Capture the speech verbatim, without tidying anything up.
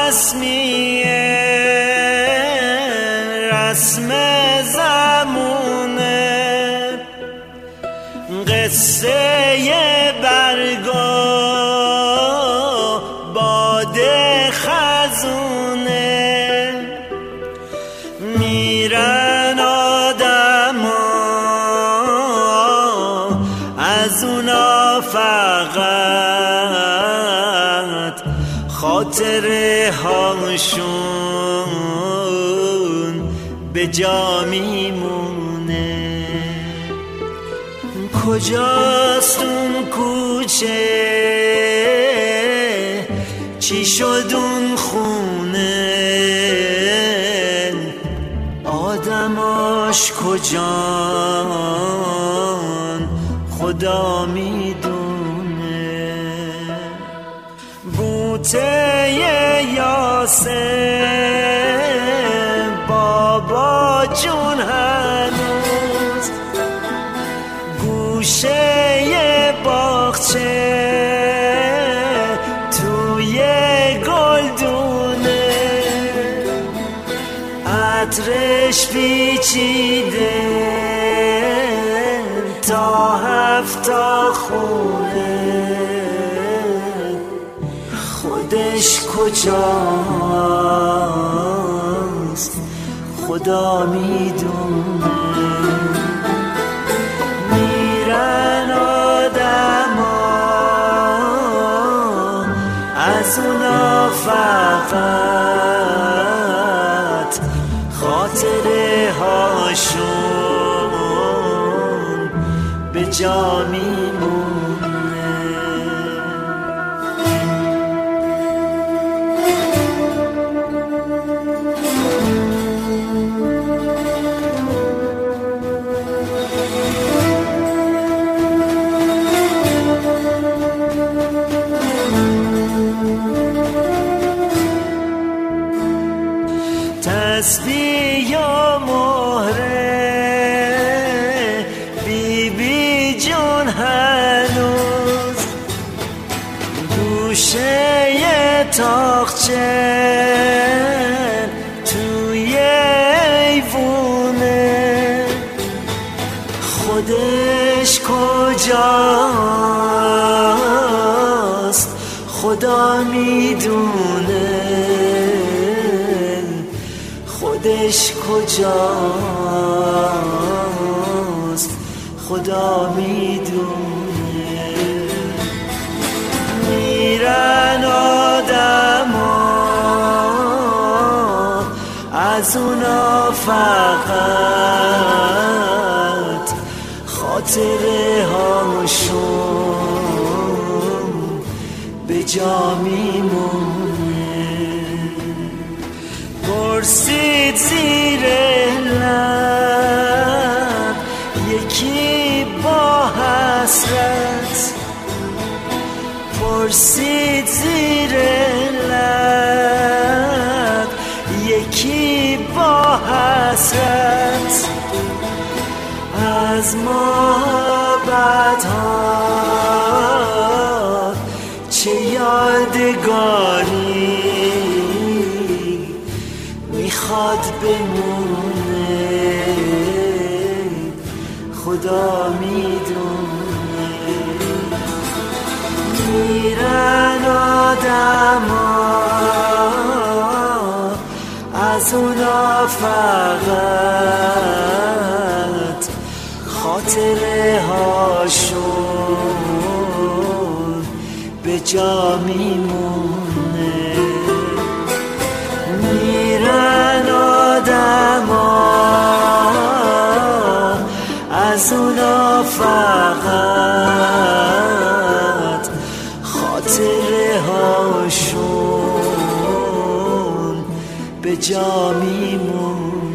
رسمیه، رسم زمونه، قصه برگا باد خزونه، میرن آدما از اونا فقط خاطره هاشون به جا میمونه. کجاست اون کوچه، چی شد اون خونه، آدماش کجان خدا میدونه. بوته یاسه بابا جون هنوز گوشه باغچه توی گلدونه، عطرش پیچیده تا هفتا خونه، خودش کجاست خدا میدونه. میرن آدما از اونا فقط خاطره هاشون به جا میمونه. تسبیح و مهره بی بی جون هنوز گوشه تاقچه توی ایوونه، خودش کجاست خدا میدونه، خودش کجاست خدا میدونه. میرن آدما از اونا فقط خاطره هاشون به جا میمونه. پرسید زیر لب یکی با حسرت، پرسید زیر لب یکی با حسرت، از محبت‌ها چه یادگاری میخواد بمونه، خدا میدونه. میرن آدما از اونا فقط خاطره هاشون به جا میمونه. میرن آدما از اونا فقط خاطره هاشون به جا میمونه.